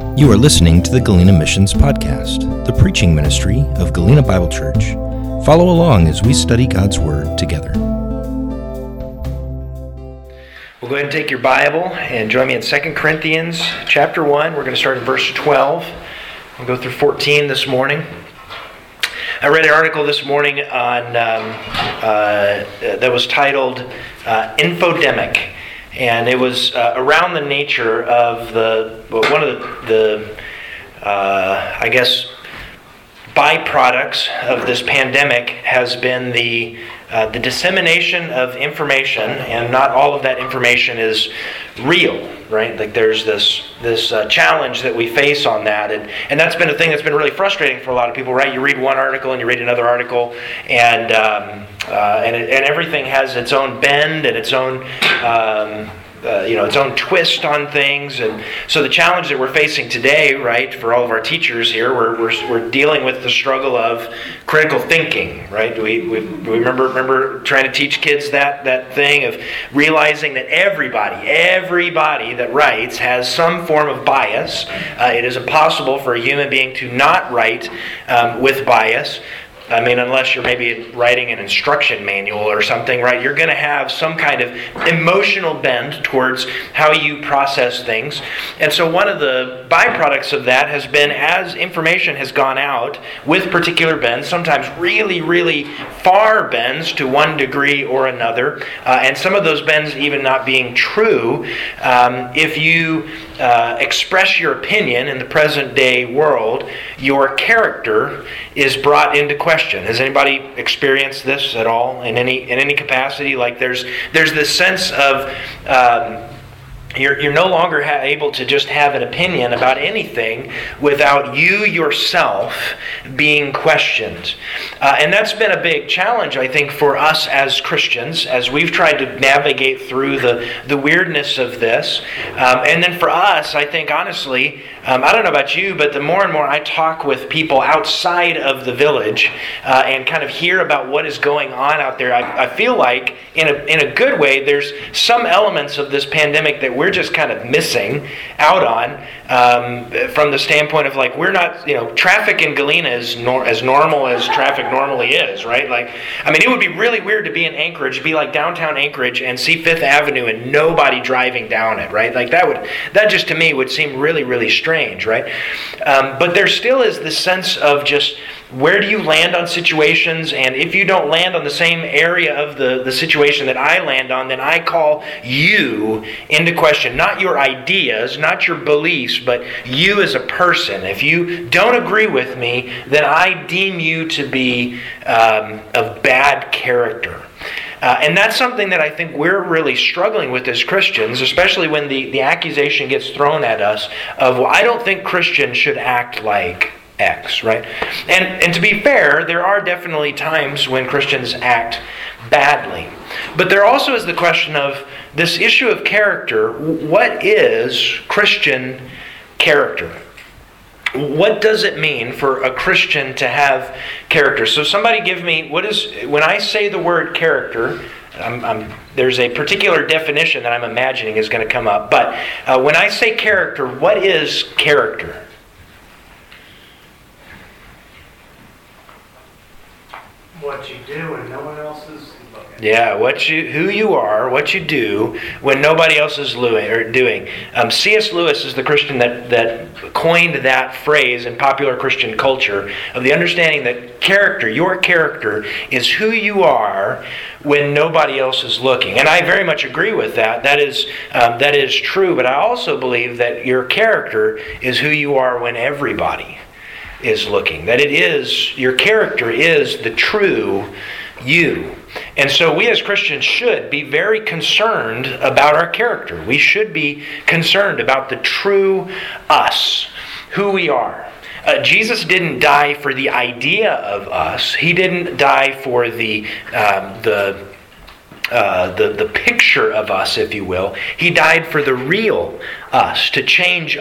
You are listening to the Galena Missions Podcast, the preaching ministry of Galena Bible Church. Follow along as we study God's Word together. We'll go ahead and take your Bible and join me in 2 Corinthians chapter 1. We're going to start in verse 12. We'll go through 14 this morning. I read an article this morning on that was titled Infodemic. And it was around the nature of one of the byproducts of this pandemic has been the dissemination of information, and not all of that information is real, right? Like there's this challenge that we face on that, and that's been a thing that's been really frustrating for a lot of people, right? You read one article and you read another article, and everything has its own bend and its own its own twist on things. And so the challenge that we're facing today, right, for all of our teachers here, we're dealing with the struggle of critical thinking, right? We remember trying to teach kids that thing of realizing that everybody that writes has some form of bias. It is impossible for a human being to not write with bias. I mean, unless you're maybe writing an instruction manual or something, right? You're going to have some kind of emotional bend towards how you process things. And so one of the byproducts of that has been, as information has gone out with particular bends, sometimes really, really far bends to one degree or another, and some of those bends even not being true, if you express your opinion in the present day world, your character is brought into question. Has anybody experienced this at all in any capacity? Like there's this sense of you're no longer able to just have an opinion about anything without you yourself being questioned. And that's been a big challenge, I think, for us as Christians, as we've tried to navigate through the weirdness of this. And then for us, I think, honestly, I don't know about you, but the more and more I talk with people outside of the village and kind of hear about what is going on out there, I feel like, in a good way, there's some elements of this pandemic that we're just kind of missing out on, from the standpoint of, like, we're not, traffic in Galena is as normal as traffic normally is, right? Like, I mean, it would be really weird to be in Anchorage, be like downtown Anchorage, and see Fifth Avenue and nobody driving down it, right? Like that just to me would seem really, really strange, right? But there still is this sense of just, where do you land on situations? And if you don't land on the same area of the situation that I land on, then I call you into question. Not your ideas, not your beliefs, but you as a person. If you don't agree with me, then I deem you to be of bad character. And that's something that I think we're really struggling with as Christians, especially when the accusation gets thrown at us of, well, I don't think Christians should act like X, right? And to be fair, there are definitely times when Christians act badly. But there also is the question of this issue of character. What is Christian character? What does it mean for a Christian to have character? So somebody give me, when I say the word character, there's a particular definition that I'm imagining is going to come up. But when I say character, what is character? What you do when no one else is looking. Yeah, who you are, what you do when nobody else is doing. C.S. Lewis is the Christian that coined that phrase in popular Christian culture, of the understanding that your character is who you are when nobody else is looking. And I very much agree with that. That is true, but I also believe that your character is who you are when everybody is looking. That your character is the true you. And so we as Christians should be very concerned about our character. We should be concerned about the true us, who we are. Jesus didn't die for the idea of us. He didn't die for the picture of us, if you will. He died for the real us, to change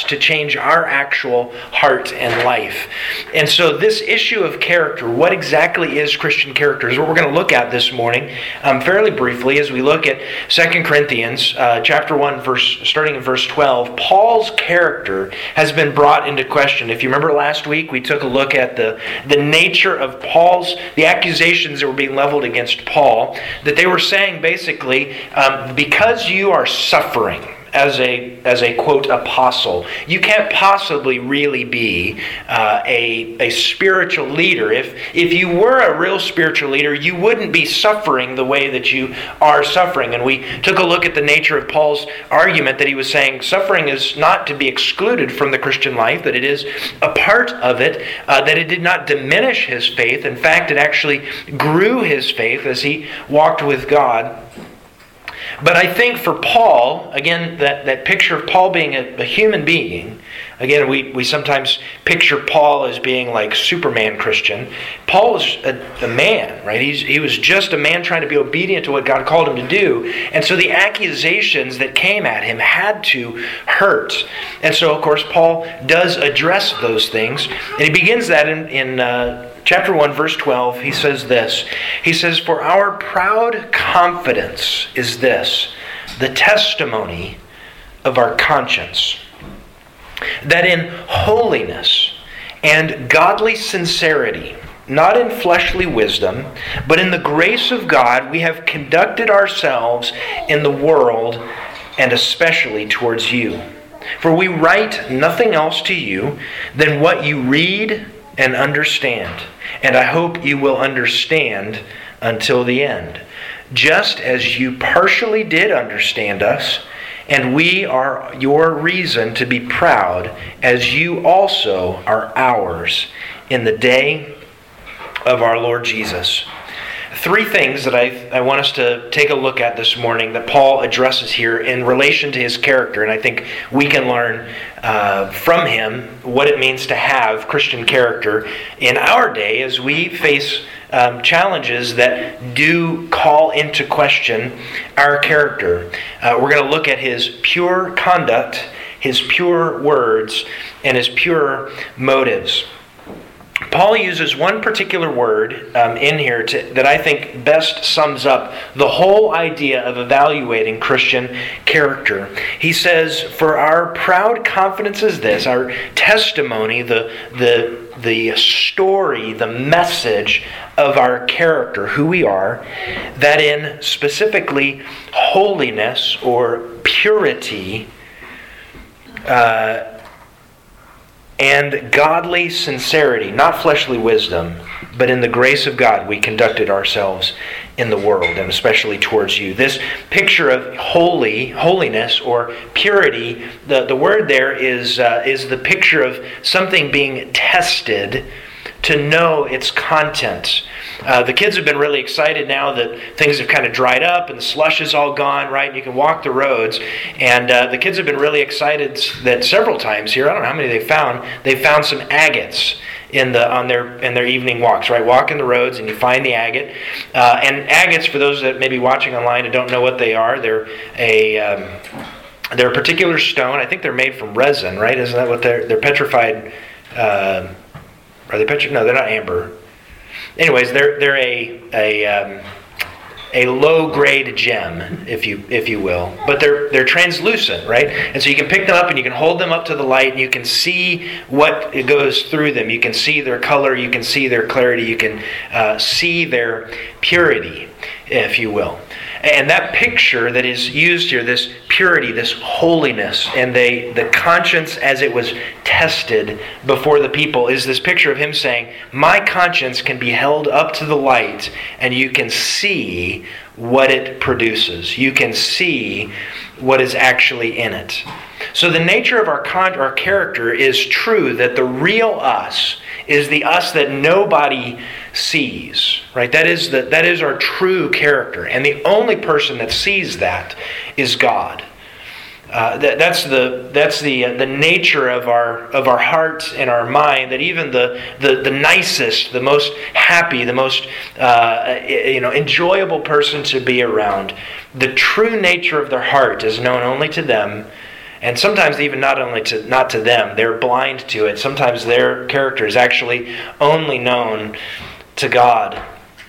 our actual heart and life. And so this issue of character, what exactly is Christian character, is what we're going to look at this morning fairly briefly as we look at 2 Corinthians chapter 1, starting in verse 12. Paul's character has been brought into question. If you remember last week, we took a look at the nature of the accusations that were being leveled against Paul, that they were saying basically, because you are suffering as a quote apostle, you can't possibly really be a spiritual leader. If you were a real spiritual leader, you wouldn't be suffering the way that you are suffering. And we took a look at the nature of Paul's argument, that he was saying suffering is not to be excluded from the Christian life, that it is a part of it, that it did not diminish his faith. In fact, it actually grew his faith as he walked with God. But I think for Paul, again, that picture of Paul being a human being, again, we sometimes picture Paul as being like Superman Christian. Paul was a man, right? He was just a man trying to be obedient to what God called him to do. And so the accusations that came at him had to hurt. And so, of course, Paul does address those things. And he begins that in chapter 1, verse 12, he says this. He says, "For our proud confidence is this, the testimony of our conscience, that in holiness and godly sincerity, not in fleshly wisdom, but in the grace of God, we have conducted ourselves in the world, and especially towards you. For we write nothing else to you than what you read and understand. And I hope you will understand until the end. Just as you partially did understand us, and we are your reason to be proud, as you also are ours in the day of our Lord Jesus." Three things that I want us to take a look at this morning that Paul addresses here in relation to his character. And I think we can learn from him what it means to have Christian character in our day as we face challenges that do call into question our character. We're going to look at his pure conduct, his pure words, and his pure motives. Paul uses one particular word in here that I think best sums up the whole idea of evaluating Christian character. He says, "For our proud confidence is this," our testimony, the story, the message of our character, who we are, that in specifically holiness or purity, and godly sincerity, not fleshly wisdom, but in the grace of God, we conducted ourselves in the world, and especially towards you. This picture of holiness or purity, the word there is the picture of something being tested to know its content. The kids have been really excited now that things have kind of dried up and the slush is all gone, right? And you can walk the roads. And the kids have been really excited that several times here, I don't know how many they found some agates in their evening walks, right? Walking the roads and you find the agate. And agates, for those that may be watching online and don't know what they are, they're a particular stone. I think they're made from resin, right? Isn't that what they're petrified? Are they petrified? No, they're not amber. Anyways, they're a low-grade gem, if you will, but they're translucent, right? And so you can pick them up and you can hold them up to the light and you can see what goes through them. You can see their color, you can see their clarity, you can see their purity, if you will. And that picture that is used here, this purity, this holiness, and the conscience as it was tested before the people, is this picture of him saying, my conscience can be held up to the light and you can see what it produces. You can see what is actually in it. So the nature of our character is true, that the real us is the us that nobody sees, right? That is our true character, and the only person that sees that is God. That's the nature of our heart and our mind. That even the nicest, the most happy, the most enjoyable person to be around, the true nature of their heart is known only to them, And sometimes even not to them, they're blind to it. Sometimes their character is actually only known to God.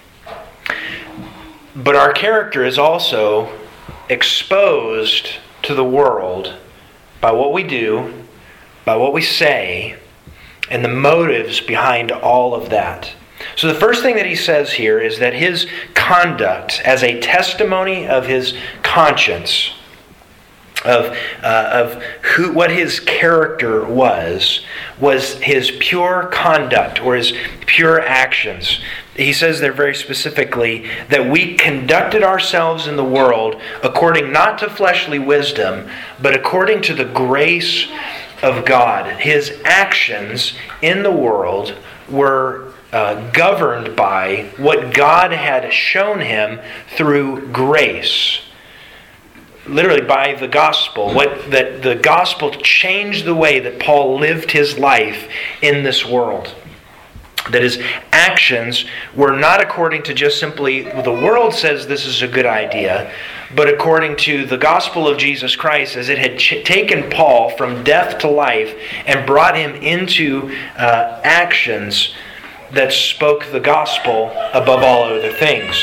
But our character is also exposed to the world by what we do, by what we say, and the motives behind all of that. So the first thing that he says here is that his conduct as a testimony of his conscience, of what his character was his pure conduct or his pure actions. He says there very specifically that we conducted ourselves in the world according not to fleshly wisdom, but according to the grace of God. His actions in the world were governed by what God had shown him through grace. Literally by the gospel. That the gospel changed the way that Paul lived his life in this world. That his actions were not according to just simply the world says this is a good idea, but according to the gospel of Jesus Christ as it had taken Paul from death to life and brought him into actions that spoke the gospel above all other things.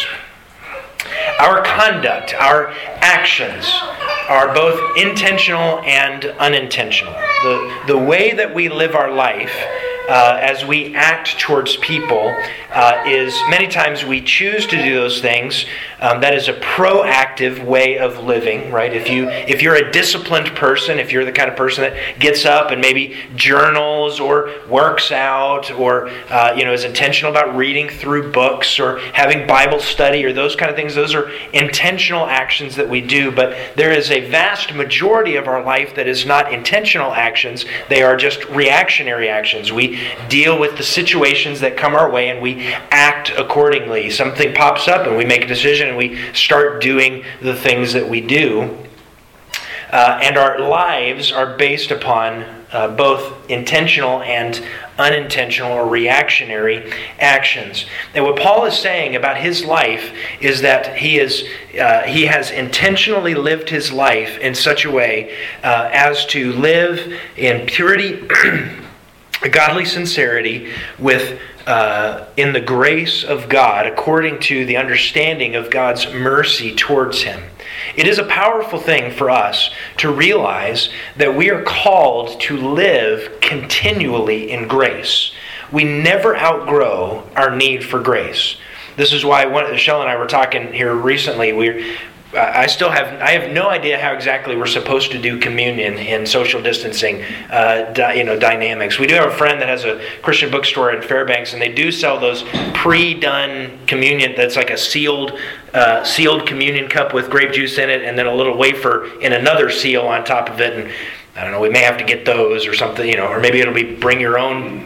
Our conduct, our actions are both intentional and unintentional. The way that we live our life as we act towards people is many times we choose to do those things. That is a proactive way of living, right? If you're a disciplined person, if you're the kind of person that gets up and maybe journals or works out or is intentional about reading through books or having Bible study or those kind of things, those are intentional actions that we do. But there is a vast majority of our life that is not intentional actions. They are just reactionary actions. We deal with the situations that come our way and we act accordingly. Something pops up and we make a decision and we start doing the things that we do. And our lives are based upon both intentional and unintentional or reactionary actions. And what Paul is saying about his life is that he has intentionally lived his life in such a way as to live in purity, godly sincerity, with in the grace of God, according to the understanding of God's mercy towards him. It is a powerful thing for us to realize that we are called to live continually in grace. We never outgrow our need for grace. This is why Shell and I were talking here recently. I have no idea how exactly we're supposed to do communion in social distancing dynamics. We do have a friend that has a Christian bookstore in Fairbanks, and they do sell those pre-done communion that's like a sealed communion cup with grape juice in it, and then a little wafer in another seal on top of it. And I don't know, we may have to get those or something, or maybe it'll be bring your own,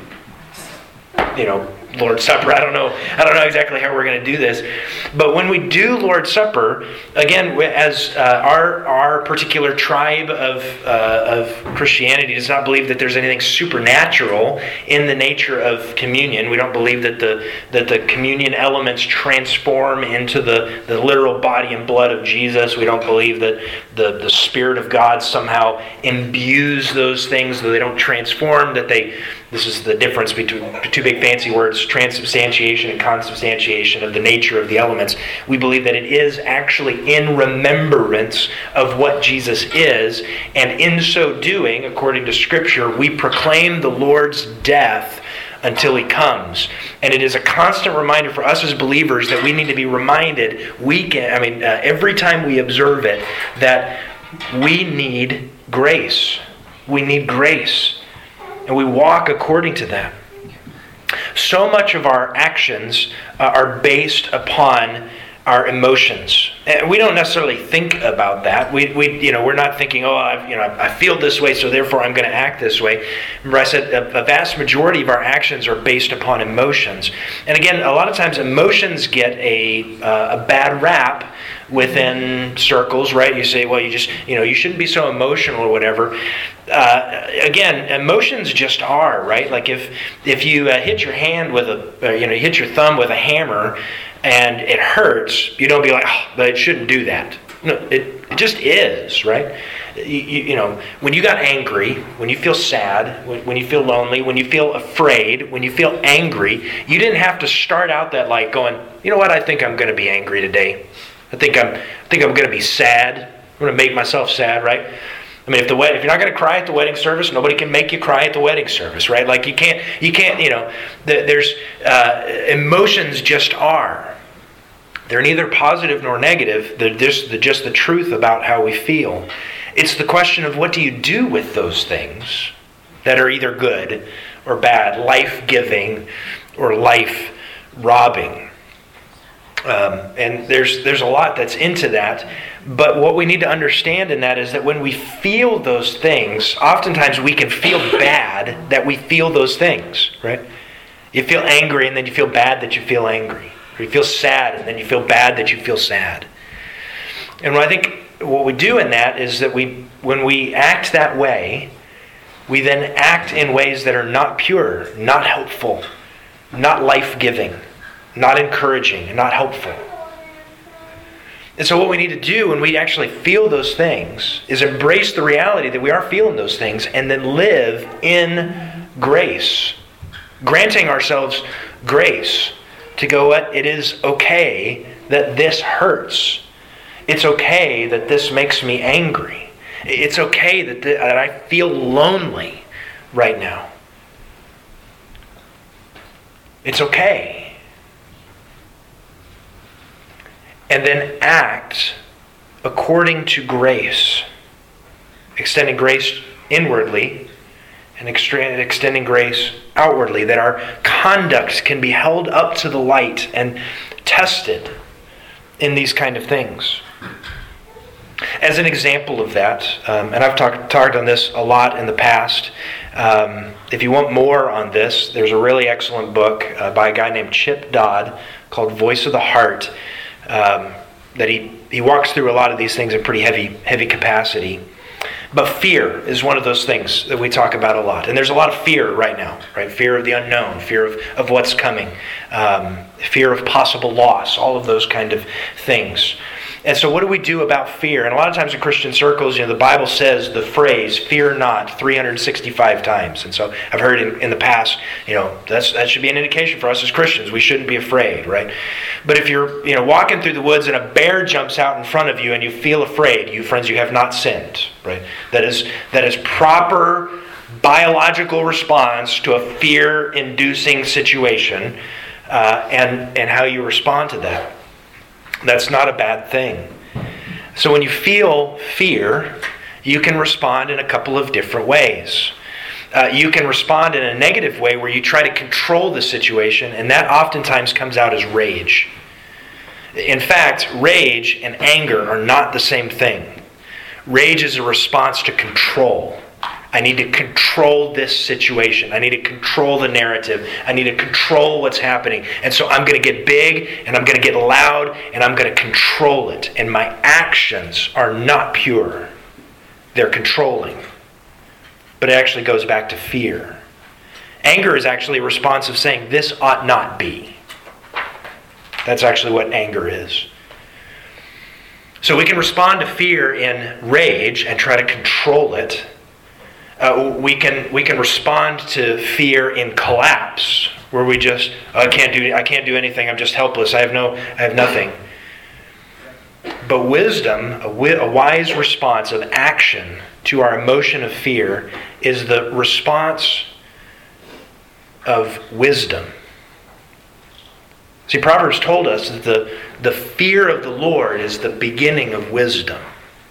Lord's Supper. I don't know exactly how we're going to do this. But when we do Lord's Supper, again, as our particular tribe of Christianity does not believe that there's anything supernatural in the nature of communion. We don't believe that the communion elements transform into the literal body and blood of Jesus. We don't believe that the Spirit of God somehow imbues those things, though they don't transform, this is the difference between two big fancy words, transubstantiation and consubstantiation of the nature of the elements. We believe that it is actually in remembrance of what Jesus is, and in so doing, according to Scripture, we proclaim the Lord's death until He comes. And it is a constant reminder for us as believers that we need to be reminded every time we observe it, that we need grace. We need grace. And we walk according to that. So much of our actions are based upon our emotions. And we don't necessarily think about that. We're not thinking, I feel this way, so therefore I'm going to act this way. Remember, I said a vast majority of our actions are based upon emotions. And again, a lot of times emotions get a bad rap within circles, right? You say, well, you shouldn't be so emotional or whatever. Again, emotions just are, right? Like if you hit your hand with hit your thumb with a hammer and it hurts, you don't be like, but it shouldn't do that. No, it just is, right? You know, when you got angry, when you feel sad, when you feel lonely, when you feel afraid, when you feel angry, you didn't have to start out that like going, you know what, I think I'm going to be angry today. I think I'm going to be sad. I'm going to make myself sad, right? I mean, if you're not going to cry at the wedding service, nobody can make you cry at the wedding service, right? Like you can't, you know, there's emotions just are. They're neither positive nor negative. They're just the truth about how we feel. It's the question of what do you do with those things that are either good or bad, life-giving or life-robbing. And there's a lot that's into that. But what we need to understand in that is that when we feel those things, oftentimes we can feel bad that we feel those things, right? You feel angry and then you feel bad that you feel angry. Or you feel sad and then you feel bad that you feel sad. And I think what we do in that is that when we act that way, we then act in ways that are not pure, not helpful, not life-giving, not encouraging, and not helpful. And so what we need to do when we actually feel those things is embrace the reality that we are feeling those things and then live in grace. Granting ourselves grace to go, what? It is okay that this hurts. It's okay that this makes me angry. It's okay that I feel lonely right now. It's okay. And then act according to grace, extending grace inwardly and extending grace outwardly, that our conduct can be held up to the light and tested in these kind of things. As an example of that, and I've talked on this a lot in the past, if you want more on this, there's a really excellent book by a guy named Chip Dodd called Voice of the Heart, that he walks through a lot of these things in pretty heavy capacity. But fear is one of those things that we talk about a lot. And there's a lot of fear right now, right? Fear of the unknown, fear of what's coming, fear of possible loss, all of those kind of things. And so what do we do about fear? And a lot of times in Christian circles, the Bible says the phrase, fear not, 365 times. And so I've heard in the past, that should be an indication for us as Christians. We shouldn't be afraid, right? But if you're, walking through the woods and a bear jumps out in front of you and you feel afraid, you friends, you have not sinned, right? That is proper biological response to a fear-inducing situation, and how you respond to that. That's not a bad thing. So when you feel fear, you can respond in a couple of different ways. You can respond in a negative way where you try to control the situation, and that oftentimes comes out as rage. In fact, rage and anger are not the same thing. Rage is a response to control. I need to control this situation. I need to control the narrative. I need to control what's happening. And so I'm going to get big, and I'm going to get loud, and I'm going to control it. And my actions are not pure. They're controlling. But it actually goes back to fear. Anger is actually a response of saying, this ought not be. That's actually what anger is. So we can respond to fear in rage and try to control it. We can respond to fear in collapse, where we just I can't do anything. I'm just helpless. I have nothing. But wisdom, a wise response of action to our emotion of fear, is the response of wisdom. See, Proverbs told us that the fear of the Lord is the beginning of wisdom.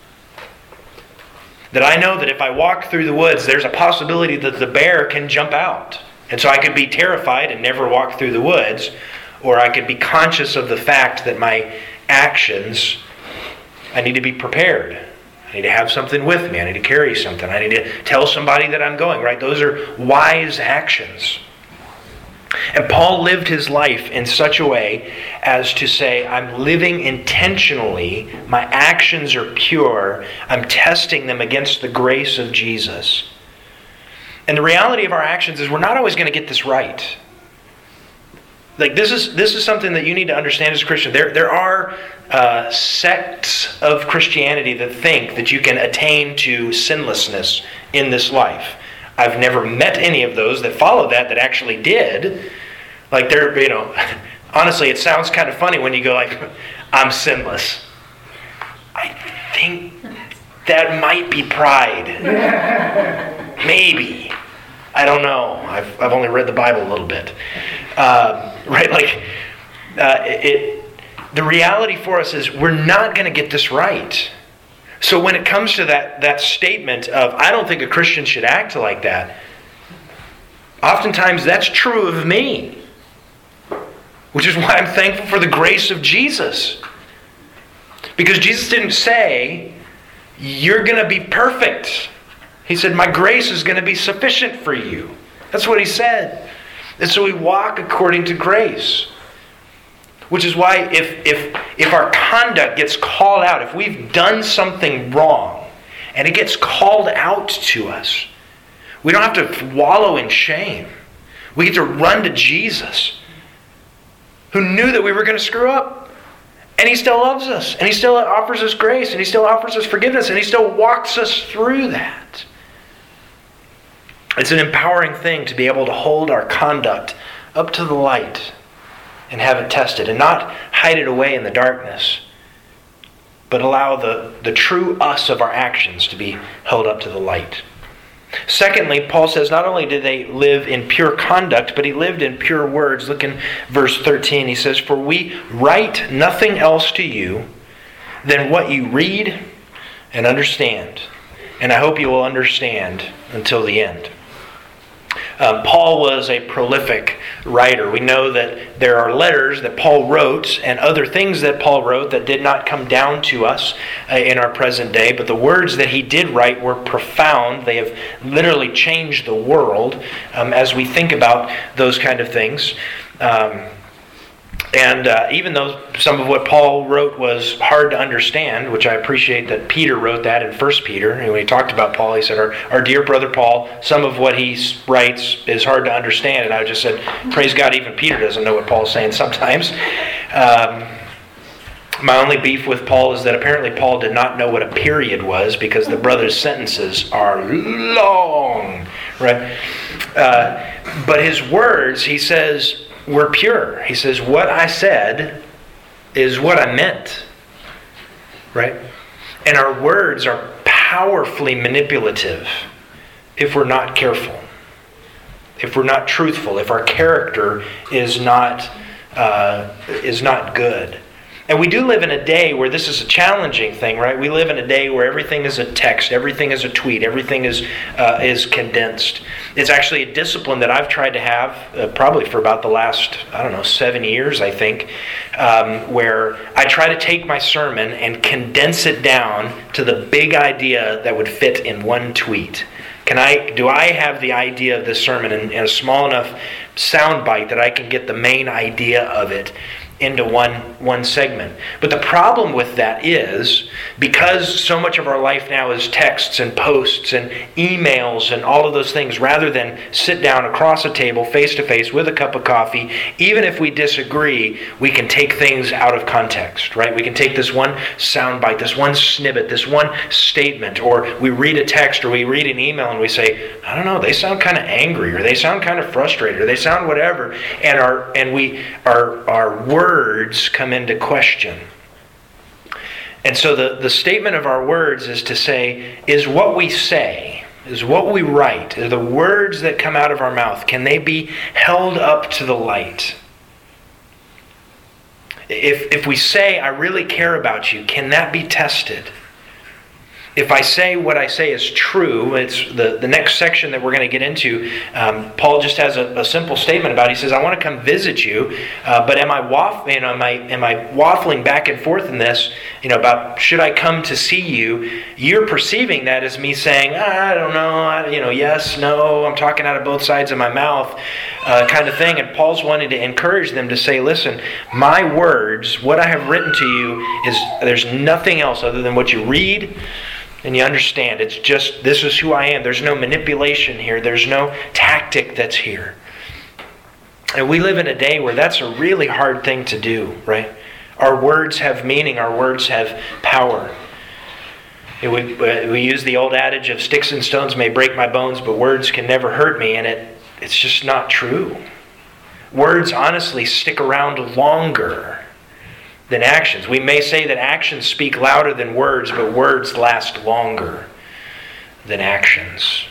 That I know that if I walk through the woods, there's a possibility that the bear can jump out. And so I could be terrified and never walk through the woods, or I could be conscious of the fact that my actions, I need to be prepared. I need to have something with me. I need to carry something. I need to tell somebody that I'm going, right? Those are wise actions. And Paul lived his life in such a way as to say, I'm living intentionally, my actions are pure, I'm testing them against the grace of Jesus. And the reality of our actions is we're not always going to get this right. Like this is something that you need to understand as a Christian. There are sects of Christianity that think that you can attain to sinlessness in this life. I've never met any of those that follow that actually did. Like they're, honestly, it sounds kind of funny when you go like, I'm sinless. I think that might be pride. Maybe. I don't know. I've only read the Bible a little bit. Right? Like, the reality for us is we're not going to get this right. So when it comes to that statement of, I don't think a Christian should act like that, oftentimes that's true of me. Which is why I'm thankful for the grace of Jesus. Because Jesus didn't say, you're going to be perfect. He said, my grace is going to be sufficient for you. That's what he said. And so we walk according to grace. Which is why if our conduct gets called out, if we've done something wrong, and it gets called out to us, we don't have to wallow in shame. We get to run to Jesus, who knew that we were going to screw up. And He still loves us. And He still offers us grace. And He still offers us forgiveness. And He still walks us through that. It's an empowering thing to be able to hold our conduct up to the light and have it tested. And not hide it away in the darkness. But allow the true us of our actions to be held up to the light. Secondly, Paul says not only did they live in pure conduct, but he lived in pure words. Look in verse 13. He says, for we write nothing else to you than what you read and understand. And I hope you will understand until the end. Paul was a prolific writer. We know that there are letters that Paul wrote and other things that Paul wrote that did not come down to us in our present day. But the words that he did write were profound. They have literally changed the world as we think about those kind of things. And even though some of what Paul wrote was hard to understand, which I appreciate that Peter wrote that in 1 Peter. And when he talked about Paul, he said, our dear brother Paul, some of what he writes is hard to understand. And I just said, praise God, even Peter doesn't know what Paul's saying sometimes. My only beef with Paul is that apparently Paul did not know what a period was because the brother's sentences are long. Right? But his words, he says, were pure. He says, what I said is what I meant. Right? And our words are powerfully manipulative if we're not careful. If we're not truthful. If our character is not good. And we do live in a day where this is a challenging thing, right? We live in a day where everything is a text, everything is a tweet, everything is condensed. It's actually a discipline that I've tried to have probably for about the last, 7 years, I think, where I try to take my sermon and condense it down to the big idea that would fit in one tweet. Do I have the idea of this sermon in a small enough sound bite that I can get the main idea of it into one segment? But the problem with that is, because so much of our life now is texts and posts and emails and all of those things, rather than sit down across a table face to face with a cup of coffee, even if we disagree, we can take things out of context, right? We can take this one soundbite, this one snippet, this one statement, or we read a text or we read an email and we say, I don't know, they sound kind of angry, or they sound kind of frustrated, or they sound whatever, and our words come into question. And so the statement of our words is to say, is what we say, is what we write, are the words that come out of our mouth, can they be held up to the light? If we say, I really care about you, can that be tested? If I say what I say is true, it's the next section that we're going to get into. Paul just has a simple statement about it. He says, I want to come visit you, but am I waffling back and forth in this, about should I come to see you? You're perceiving that as me saying, I don't know, yes, no, I'm talking out of both sides of my mouth, kind of thing. And Paul's wanting to encourage them to say, listen, my words, what I have written to you is there's nothing else other than what you read and you understand. It's just, this is who I am. There's no manipulation here. There's no tactic that's here. And we live in a day where that's a really hard thing to do, right? Our words have meaning. Our words have power. We use the old adage of sticks and stones may break my bones, but words can never hurt me, and it's just not true. Words honestly stick around longer than actions. We may say that actions speak louder than words, but words last longer than actions.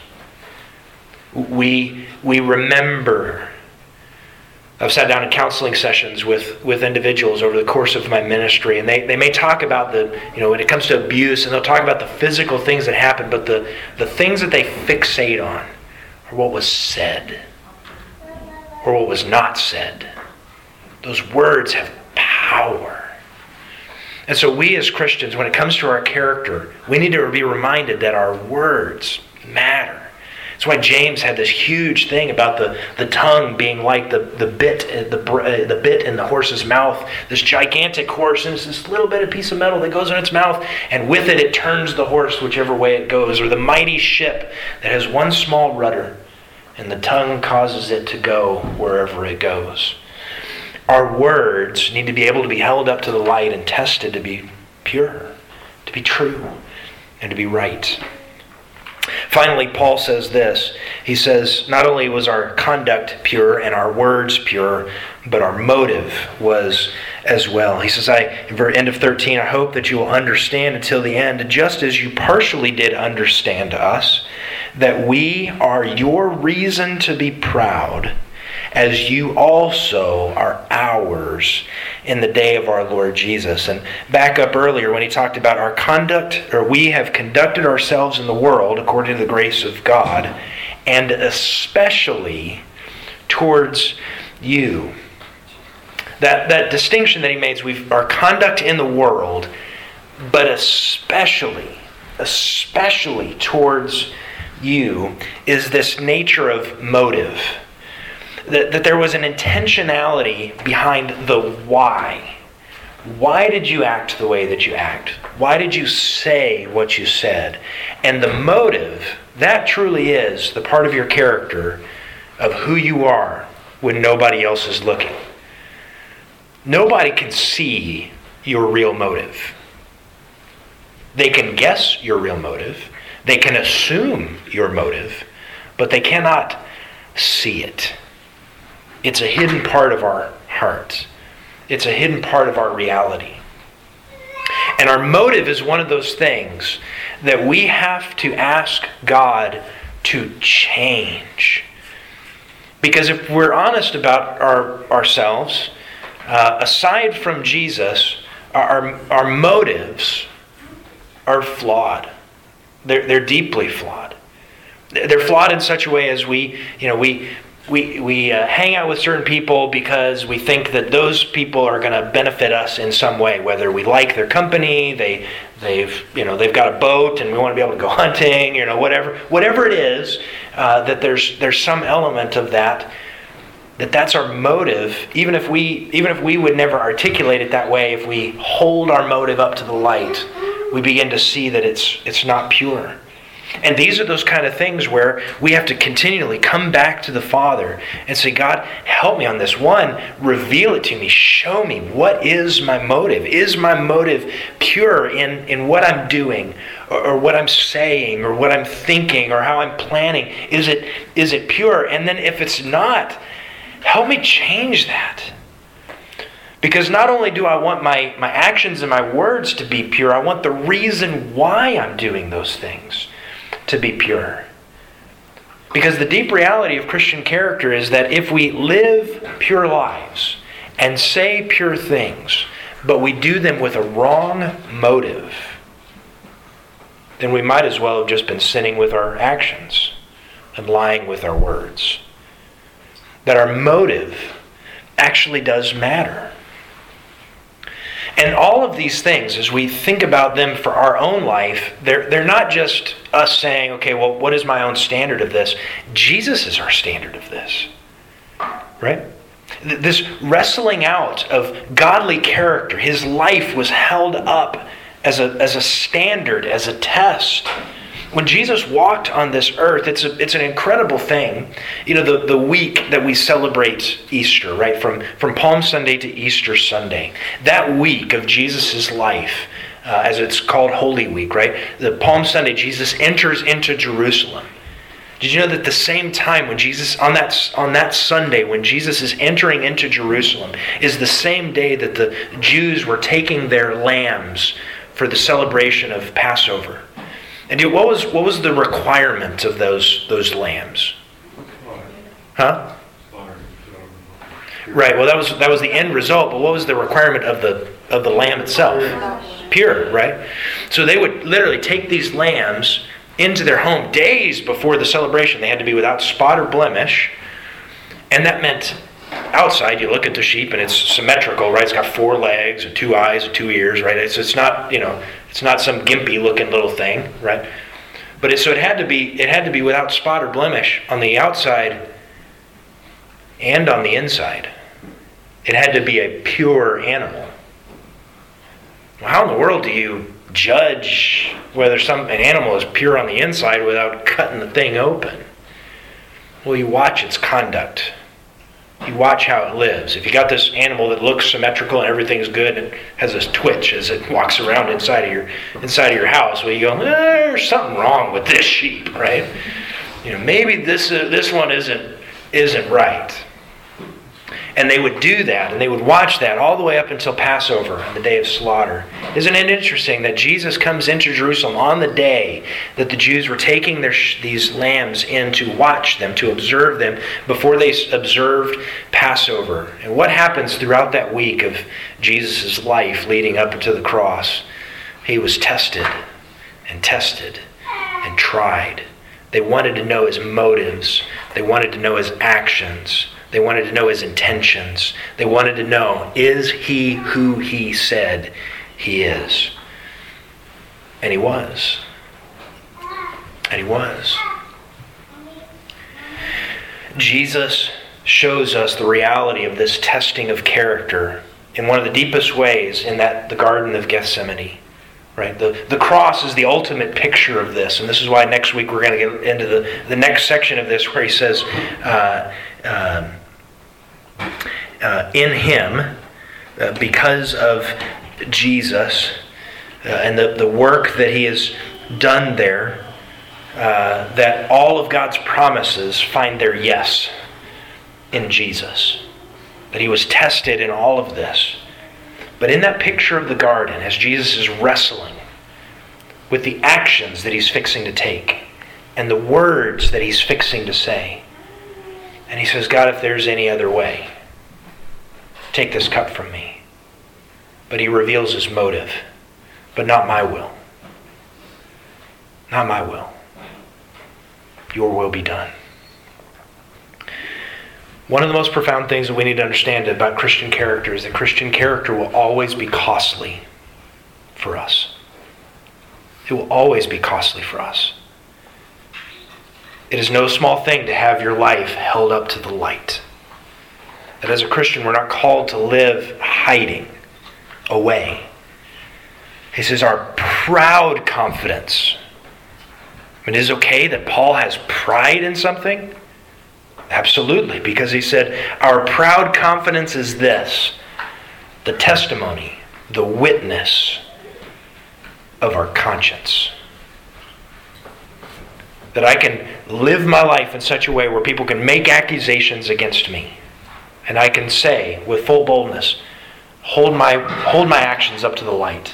We remember. I've sat down in counseling sessions with individuals over the course of my ministry, and they may talk about when it comes to abuse, and they'll talk about the physical things that happen, but the things that they fixate on are what was said or what was not said. Those words have power. And so we as Christians, when it comes to our character, we need to be reminded that our words matter. That's why James had this huge thing about the tongue being like the bit in the horse's mouth. This gigantic horse, and it's this little bit of piece of metal that goes in its mouth, and with it turns the horse whichever way it goes. Or the mighty ship that has one small rudder, and the tongue causes it to go wherever it goes. Our words need to be able to be held up to the light and tested to be pure, to be true, and to be right. Finally, Paul says this. He says, not only was our conduct pure and our words pure, but our motive was as well. He says, in the end of 13, I hope that you will understand until the end, just as you partially did understand us, that we are your reason to be proud, as you also are ours in the day of our Lord Jesus. And back up earlier when he talked about our conduct, or we have conducted ourselves in the world according to the grace of God, and especially towards you. That distinction that he makes, our conduct in the world, but especially towards you, is this nature of motive. That there was an intentionality behind the why. Why did you act the way that you act? Why did you say what you said? And the motive, that truly is the part of your character of who you are when nobody else is looking. Nobody can see your real motive. They can guess your real motive. They can assume your motive, but they cannot see it. It's a hidden part of our heart. It's a hidden part of our reality. And our motive is one of those things that we have to ask God to change. Because if we're honest about ourselves, aside from Jesus, our motives are flawed. They're deeply flawed. They're flawed in such a way as we hang out with certain people because we think that those people are going to benefit us in some way, whether we like their company, they've got a boat and we want to be able to go hunting, whatever it is, that there's some element of that's our motive. Even if we would never articulate it that way, if we hold our motive up to the light, we begin to see that it's not pure. And these are those kind of things where we have to continually come back to the Father and say, God, help me on this. One, reveal it to me. Show me, what is my motive? Is my motive pure in what I'm doing or what I'm saying or what I'm thinking or how I'm planning? Is it pure? And then if it's not, help me change that. Because not only do I want my actions and my words to be pure, I want the reason why I'm doing those things to be pure. Because the deep reality of Christian character is that if we live pure lives and say pure things, but we do them with a wrong motive, then we might as well have just been sinning with our actions and lying with our words. That our motive actually does matter. And all of these things, as we think about them for our own life, they're not just us saying, okay, well, what is my own standard of this? Jesus is our standard of this. Right? This wrestling out of godly character, his life was held up as a standard, as a test. when Jesus walked on this earth, it's an incredible thing. You know, the week that we celebrate Easter, right? From Palm Sunday to Easter Sunday. That week of Jesus' life, as it's called Holy Week, right? The Palm Sunday, Jesus enters into Jerusalem. Did you know that the same time when Jesus, on that Sunday, when Jesus is entering into Jerusalem, is the same day that the Jews were taking their lambs for the celebration of Passover? And what was the requirement of those lambs? Huh? Right. Well, that was the end result. But what was the requirement of the lamb itself? Pure. Right. So they would literally take these lambs into their home days before the celebration. They had to be without spot or blemish, and that meant outside. You look at the sheep and it's symmetrical, right? It's got 4 legs and 2 eyes and 2 ears, right? It's not, it's not some gimpy looking little thing, right? But it had to be without spot or blemish on the outside and on the inside. It had to be a pure animal. Well, how in the world do you judge whether an animal is pure on the inside without cutting the thing open? Well, you watch its conduct. You watch how it lives. If you got this animal that looks symmetrical and everything's good and has this twitch as it walks around inside of your house, well, you go, there's something wrong with this sheep, right? Maybe this one isn't right. And they would do that, and they would watch that all the way up until Passover on the day of slaughter. Isn't it interesting that Jesus comes into Jerusalem on the day that the Jews were taking these lambs in to watch them, to observe them, before they observed Passover? And what happens throughout that week of Jesus' life leading up to the cross? He was tested and tried. They wanted to know his motives. They wanted to know his actions. They wanted to know his intentions. They wanted to know, is he who he said he is? And he was. And he was. Jesus shows us the reality of this testing of character in one of the deepest ways in the Garden of Gethsemane. Right? The cross is the ultimate picture of this. And this is why next week we're going to get into the next section of this where he says, in him, because of Jesus and the work that he has done there, that all of God's promises find their yes in Jesus. That he was tested in all of this. But in that picture of the garden, as Jesus is wrestling with the actions that he's fixing to take and the words that he's fixing to say, and he says, God, if there's any other way, take this cup from me. But he reveals his motive. But not my will. Not my will. Your will be done. One of the most profound things that we need to understand about Christian character is that Christian character will always be costly for us. It will always be costly for us. It is no small thing to have your life held up to the light. That as a Christian, we're not called to live hiding away. He says our proud confidence. It is okay that Paul has pride in something? Absolutely, because he said, our proud confidence is this, the testimony, the witness of our conscience. That I can live my life in such a way where people can make accusations against me. And I can say with full boldness, hold my actions up to the light.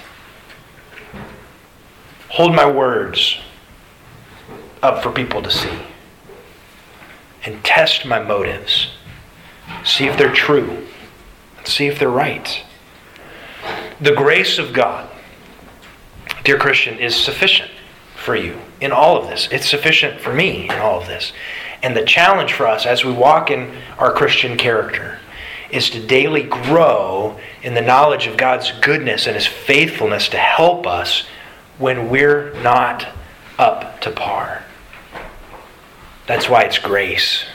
Hold my words up for people to see. And test my motives. See if they're true. See if they're right. The grace of God, dear Christian, is sufficient for you in all of this. It's sufficient for me in all of this. And the challenge for us as we walk in our Christian character is to daily grow in the knowledge of God's goodness and his faithfulness to help us when we're not up to par. That's why it's grace.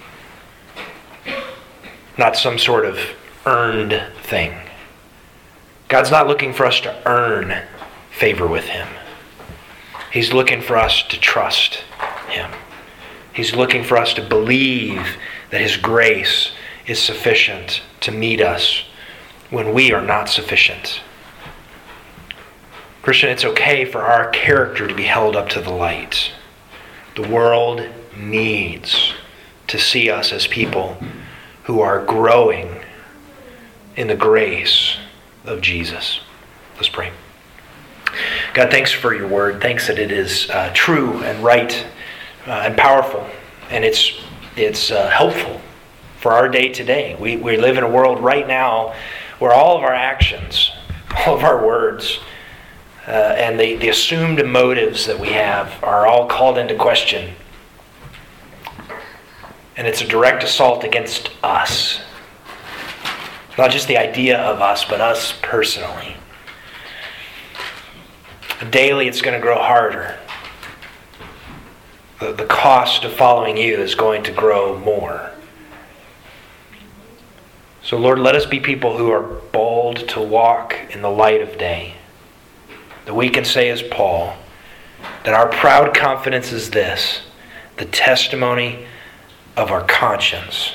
Not some sort of earned thing. God's not looking for us to earn favor with him. He's looking for us to trust Him. He's looking for us to believe that His grace is sufficient to meet us when we are not sufficient. Christian, it's okay for our character to be held up to the light. The world needs to see us as people who are growing in the grace of Jesus. Let's pray. God, thanks for your word. Thanks that it is true and right and powerful, and it's helpful for our day today. We live in a world right now where all of our actions, all of our words, and the assumed motives that we have are all called into question. And it's a direct assault against us. Not just the idea of us, but us personally. Daily it's going to grow harder. The cost of following you is going to grow more. So Lord, let us be people who are bold to walk in the light of day. That we can say as Paul, that our proud confidence is this, the testimony of our conscience.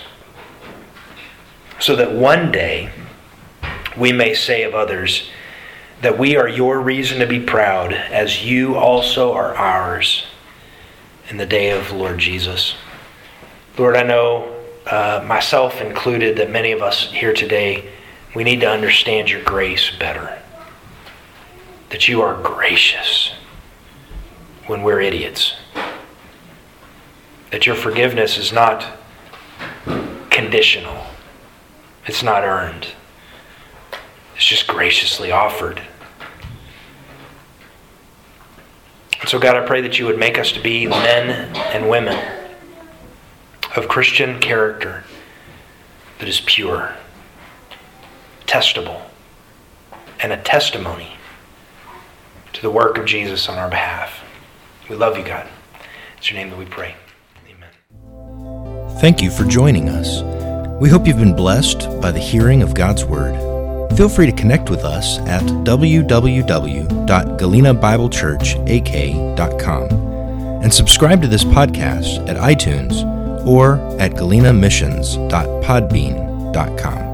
So that one day we may say of others that we are your reason to be proud, as you also are ours in the day of the Lord Jesus. Lord, I know myself included that many of us here today, we need to understand your grace better. That you are gracious when we're idiots. That your forgiveness is not conditional. It's not earned. It's just graciously offered. And so God, I pray that you would make us to be men and women of Christian character that is pure, testable, and a testimony to the work of Jesus on our behalf. We love you, God. It's your name that we pray. Amen. Thank you for joining us. We hope you've been blessed by the hearing of God's Word. Feel free to connect with us at www.galenabiblechurchak.com and subscribe to this podcast at iTunes or at galenamissions.podbean.com.